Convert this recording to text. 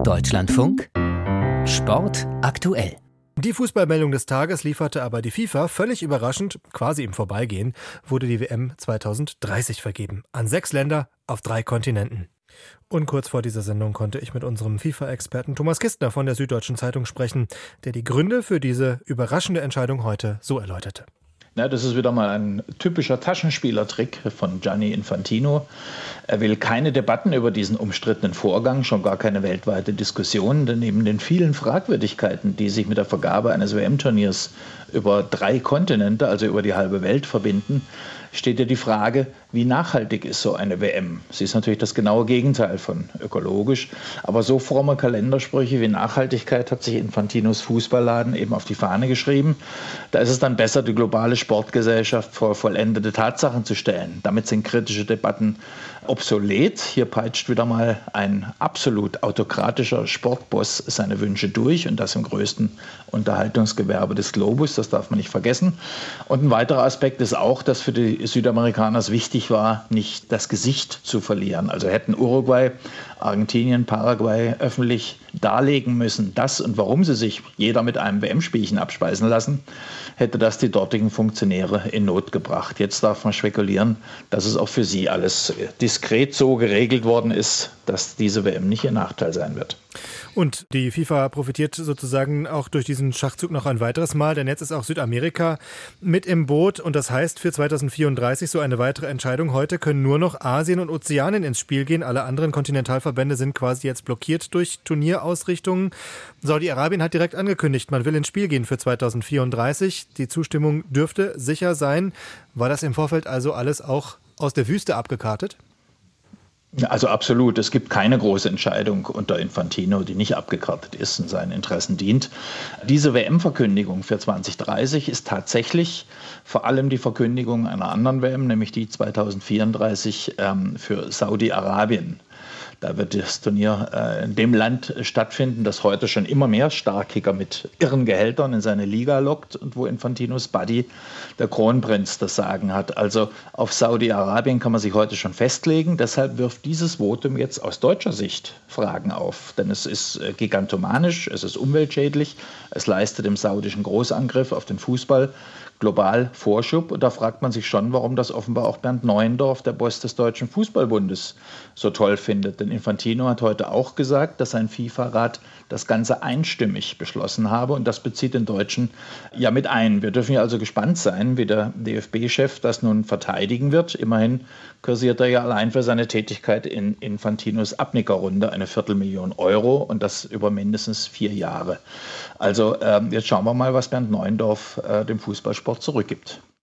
Deutschlandfunk Sport aktuell. Die Fußballmeldung des Tages lieferte aber die FIFA. Völlig überraschend, quasi im Vorbeigehen, wurde die WM 2030 vergeben. An 6 Länder auf 3 Kontinenten. Und kurz vor dieser Sendung konnte ich mit unserem FIFA-Experten Thomas Kistner von der Süddeutschen Zeitung sprechen, der die Gründe für diese überraschende Entscheidung heute so erläuterte. Ja, das ist wieder mal ein typischer Taschenspielertrick von Gianni Infantino. Er will keine Debatten über diesen umstrittenen Vorgang, schon gar keine weltweite Diskussion, denn neben den vielen Fragwürdigkeiten, die sich mit der Vergabe eines WM-Turniers über 3 Kontinente, also über die halbe Welt, verbinden, steht ja die Frage, wie nachhaltig ist so eine WM? Sie ist natürlich das genaue Gegenteil von ökologisch, aber so fromme Kalendersprüche wie Nachhaltigkeit hat sich Infantinos Fußballladen eben auf die Fahne geschrieben. Da ist es dann besser, die globale Sportgesellschaft vor vollendete Tatsachen zu stellen. Damit sind kritische Debatten obsolet. Hier peitscht wieder mal ein absolut autokratischer Sportboss seine Wünsche durch und das im größten Unterhaltungsgewerbe des Globus, das darf man nicht vergessen. Und ein weiterer Aspekt ist auch, dass für die Südamerikaner es wichtig war, nicht das Gesicht zu verlieren. Also hätten Uruguay, Argentinien, Paraguay öffentlich darlegen müssen, dass und warum sie sich jeder mit einem WM-Spielchen abspeisen lassen, hätte das die dortigen Funktionäre in Not gebracht. Jetzt darf man spekulieren, dass es auch für sie alles diskret so geregelt worden ist, dass diese WM nicht ihr Nachteil sein wird. Und die FIFA profitiert sozusagen auch durch diesen Schachzug noch ein weiteres Mal, denn jetzt ist auch Südamerika mit im Boot und das heißt für 2034 so eine weitere Entscheidung. Heute können nur noch Asien und Ozeanien ins Spiel gehen. Alle anderen Kontinentalverbände sind quasi jetzt blockiert durch Turnierausrichtungen. Saudi-Arabien hat direkt angekündigt, man will ins Spiel gehen für 2034. Die Zustimmung dürfte sicher sein. War das im Vorfeld also alles auch aus der Wüste abgekartet? Also absolut. Es gibt keine große Entscheidung unter Infantino, die nicht abgekartet ist und seinen Interessen dient. Diese WM-Verkündigung für 2030 ist tatsächlich vor allem die Verkündigung einer anderen WM, nämlich die 2034 für Saudi-Arabien. Da wird das Turnier in dem Land stattfinden, das heute schon immer mehr Starkicker mit irren Gehältern in seine Liga lockt und wo Infantinos Buddy, der Kronprinz, das Sagen hat. Also auf Saudi-Arabien kann man sich heute schon festlegen. Deshalb wirft dieses Votum jetzt aus deutscher Sicht Fragen auf. Denn es ist gigantomanisch, es ist umweltschädlich, es leistet dem saudischen Großangriff auf den Fußball global Vorschub. Und da fragt man sich schon, warum das offenbar auch Bernd Neuendorf, der Boss des Deutschen Fußballbundes, so toll findet. Denn Infantino hat heute auch gesagt, dass sein FIFA-Rat das Ganze einstimmig beschlossen habe. Und das bezieht den Deutschen ja mit ein. Wir dürfen ja also gespannt sein, wie der DFB-Chef das nun verteidigen wird. Immerhin kassiert er ja allein für seine Tätigkeit in Infantinos Abnickerrunde eine 250.000 Euro und das über mindestens 4 Jahre. Also jetzt schauen wir mal, was Bernd Neuendorf dem Fußballsport zurückgibt.